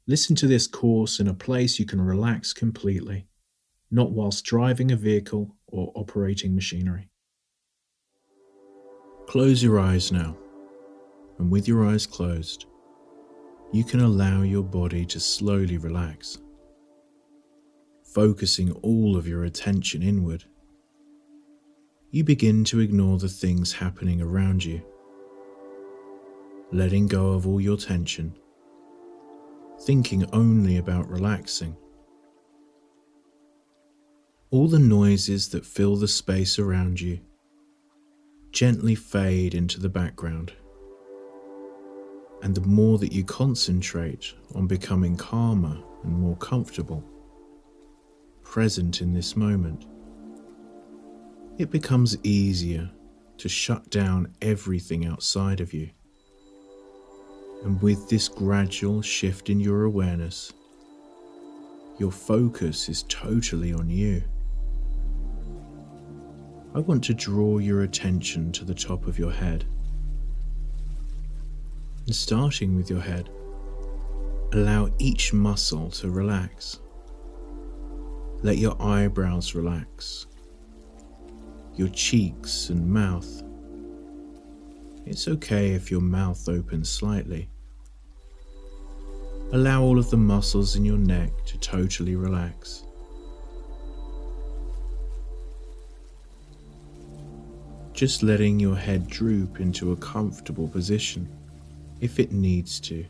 Listen to this course in a place you can relax completely, not whilst driving a vehicle or operating machinery. Close your eyes now, and with your eyes closed, you can allow your body to slowly relax, focusing all of your attention inward. You begin to ignore the things happening around you, letting go of all your tension, thinking only about relaxing. All the noises that fill the space around you gently fade into the background, and the more that you concentrate on becoming calmer and more comfortable, present in this moment, it becomes easier to shut down everything outside of you. And with this gradual shift in your awareness, your focus is totally on you. I want to draw your attention to the top of your head. And starting with your head, allow each muscle to relax. Let your eyebrows relax, your cheeks and mouth. It's okay if your mouth opens slightly. Allow all of the muscles in your neck to totally relax. Just letting your head droop into a comfortable position if it needs to.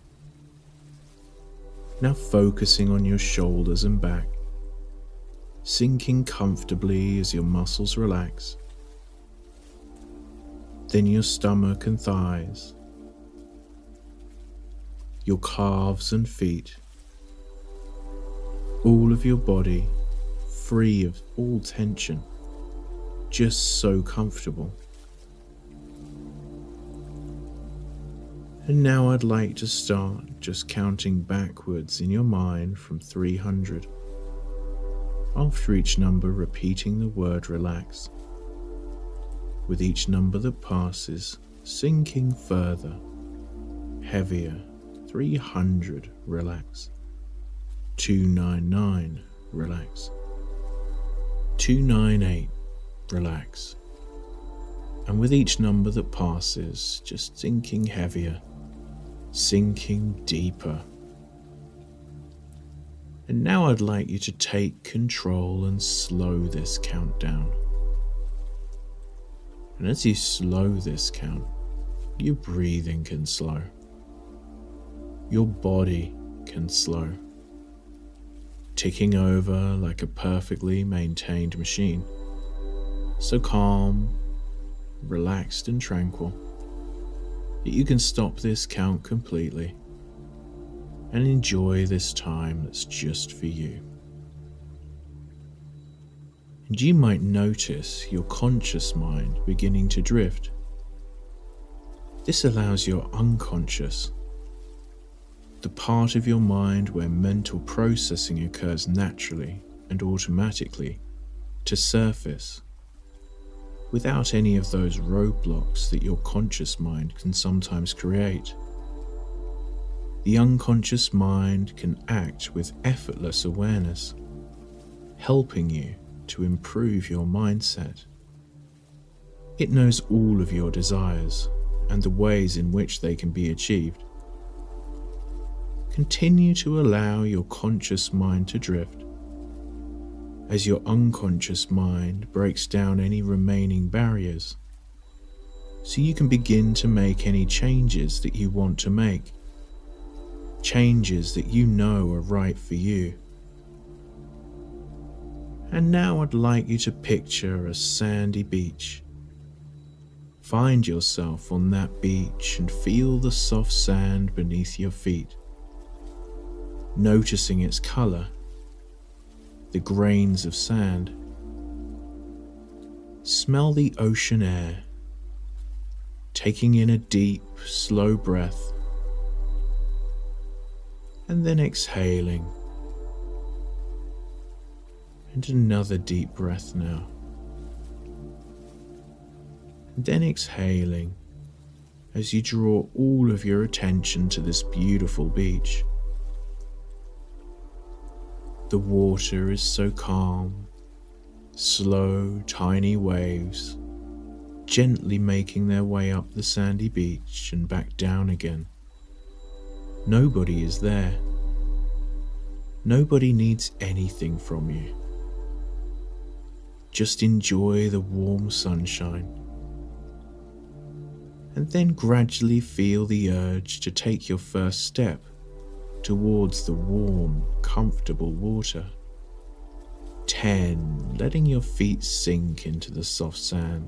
Now focusing on your shoulders and back, sinking comfortably as your muscles relax. Then your stomach and thighs, your calves and feet, all of your body free of all tension, just so comfortable. And now I'd like to start just counting backwards in your mind from 300. After each number, repeating the word relax. With each number that passes, sinking further, heavier. 300, relax. 299, relax. 298, relax. And with each number that passes, just sinking heavier, sinking deeper. And now I'd like you to take control and slow this count down. And as you slow this count, your breathing can slow. Your body can slow, ticking over like a perfectly maintained machine, so calm, relaxed and tranquil that you can stop this count completely and enjoy this time that's just for you. And you might notice your conscious mind beginning to drift. This allows your unconscious, the part of your mind where mental processing occurs naturally and automatically, to surface, without any of those roadblocks that your conscious mind can sometimes create. The unconscious mind can act with effortless awareness, helping you to improve your mindset. It knows all of your desires and the ways in which they can be achieved. Continue to allow your conscious mind to drift as your unconscious mind breaks down any remaining barriers, so you can begin to make any changes that you want to make, changes that you know are right for you. And now I'd like you to picture a sandy beach. Find yourself on that beach and feel the soft sand beneath your feet, noticing its color, the grains of sand. Smell the ocean air, taking in a deep, slow breath, and then exhaling. And another deep breath now. And then exhaling as you draw all of your attention to this beautiful beach. The water is so calm, slow, tiny waves, gently making their way up the sandy beach and back down again. Nobody is there. Nobody needs anything from you. Just enjoy the warm sunshine, and then gradually feel the urge to take your first step towards the warm, comfortable water. 10, letting your feet sink into the soft sand.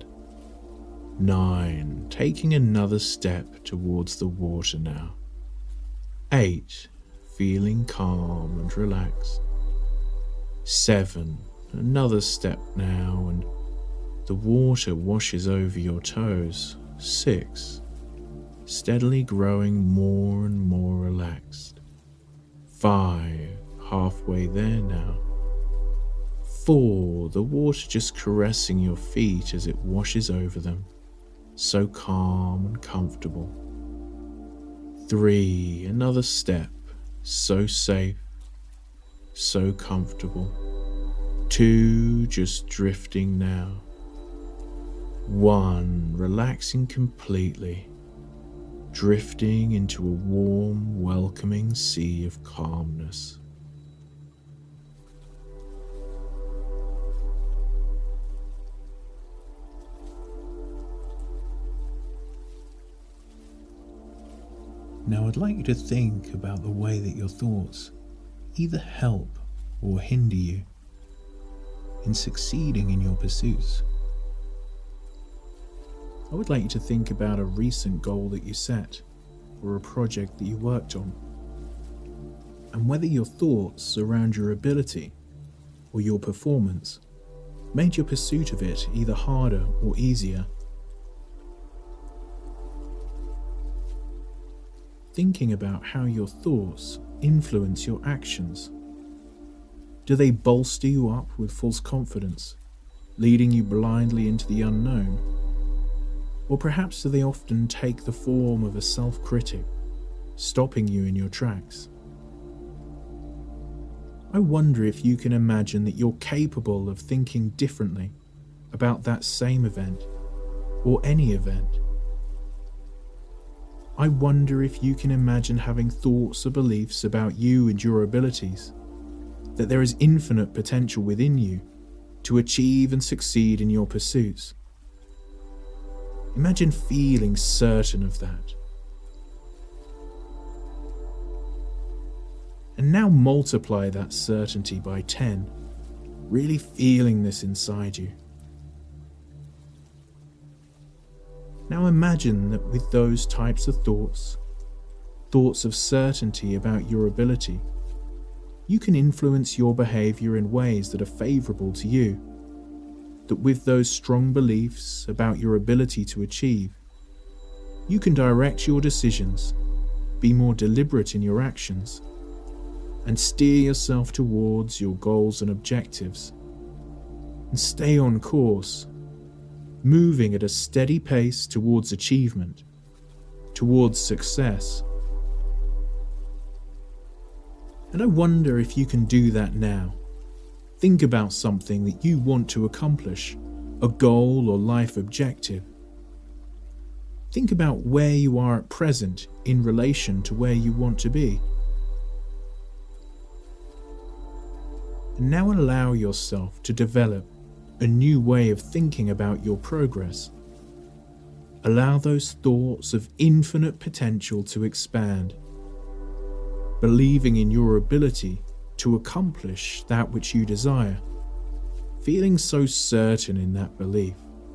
9, taking another step towards the water now. 8, feeling calm and relaxed. 7, another step now, and the water washes over your toes. 6, steadily growing more and more relaxed. 5, halfway there now. 4, the water just caressing your feet as it washes over them, so calm and comfortable. 3, another step, so safe, so comfortable. 2, just drifting now. 1, relaxing completely, drifting into a warm, welcoming sea of calmness. Now I'd like you to think about the way that your thoughts either help or hinder you in succeeding in your pursuits. I would like you to think about a recent goal that you set or a project that you worked on, and whether your thoughts around your ability or your performance made your pursuit of it either harder or easier. Thinking about how your thoughts influence your actions. Do they bolster you up with false confidence, leading you blindly into the unknown? Or perhaps do they often take the form of a self-critic, stopping you in your tracks? I wonder if you can imagine that you're capable of thinking differently about that same event, or any event. I wonder if you can imagine having thoughts or beliefs about you and your abilities, that there is infinite potential within you to achieve and succeed in your pursuits. Imagine feeling certain of that. And now multiply that certainty by 10, really feeling this inside you. Now imagine that with those types of thoughts of certainty about your ability, you can influence your behavior in ways that are favorable to you. That with those strong beliefs about your ability to achieve, you can direct your decisions, be more deliberate in your actions, and steer yourself towards your goals and objectives, and stay on course, moving at a steady pace towards achievement, towards success. And I wonder if you can do that now. Think about something that you want to accomplish, a goal or life objective. Think about where you are at present in relation to where you want to be. And now allow yourself to develop a new way of thinking about your progress. Allow those thoughts of infinite potential to expand, believing in your ability to accomplish that which you desire, feeling so certain in that belief.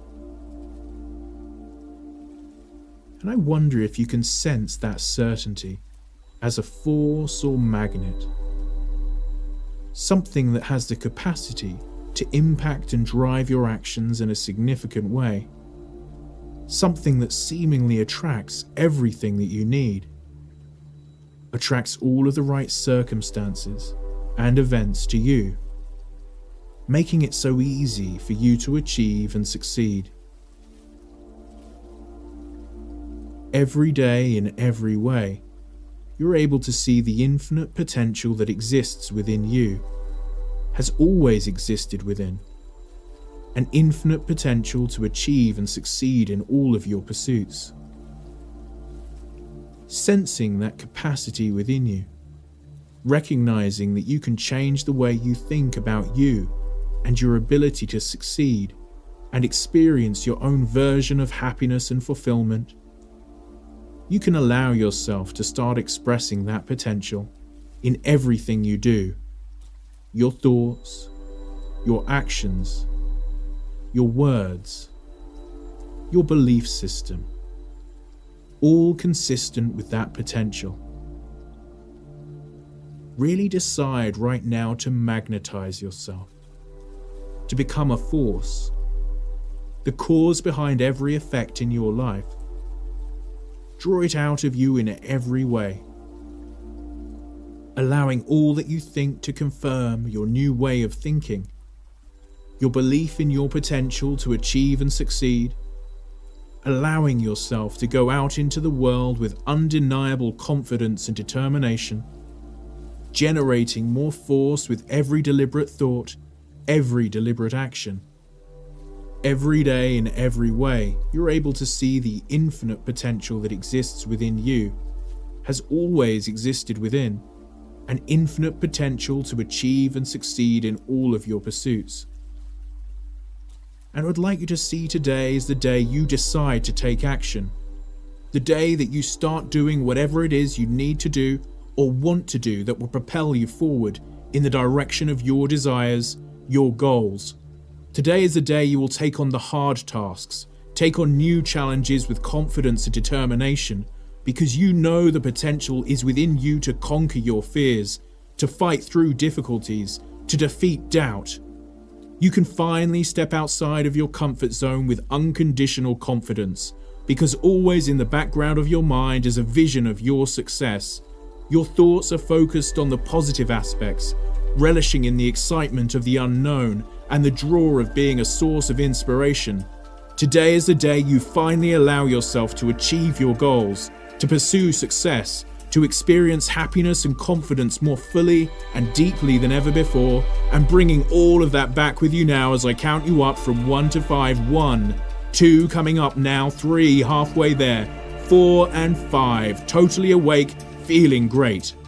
And I wonder if you can sense that certainty as a force or magnet, something that has the capacity to impact and drive your actions in a significant way, something that seemingly attracts everything that you need, attracts all of the right circumstances and events to you, making it so easy for you to achieve and succeed. Every day, in every way, you're able to see the infinite potential that exists within you has always existed within. An infinite potential to achieve and succeed in all of your pursuits. Sensing that capacity within you, recognizing that you can change the way you think about you and your ability to succeed and experience your own version of happiness and fulfillment, you can allow yourself to start expressing that potential in everything you do. Your thoughts, your actions, your words, your belief system, all consistent with that potential. Really decide right now to magnetize yourself, to become a force, the cause behind every effect in your life. Draw it out of you in every way, allowing all that you think to confirm your new way of thinking, your belief in your potential to achieve and succeed, allowing yourself to go out into the world with undeniable confidence and determination, generating more force with every deliberate thought, every deliberate action. Every day in every way, you're able to see the infinite potential that exists within you, has always existed within, an infinite potential to achieve and succeed in all of your pursuits. And I would like you to see today as the day you decide to take action, the day that you start doing whatever it is you need to do or want to do that will propel you forward in the direction of your desires, your goals. Today is the day you will take on the hard tasks, take on new challenges with confidence and determination, because you know the potential is within you to conquer your fears, to fight through difficulties, to defeat doubt. You can finally step outside of your comfort zone with unconditional confidence, because always in the background of your mind is a vision of your success. Your thoughts are focused on the positive aspects, relishing in the excitement of the unknown and the draw of being a source of inspiration. Today is the day you finally allow yourself to achieve your goals, to pursue success, to experience happiness and confidence more fully and deeply than ever before, and bringing all of that back with you now as I count you up from 1 to 5. 1, 2, coming up now, 3, halfway there, 4 and 5, totally awake, feeling great.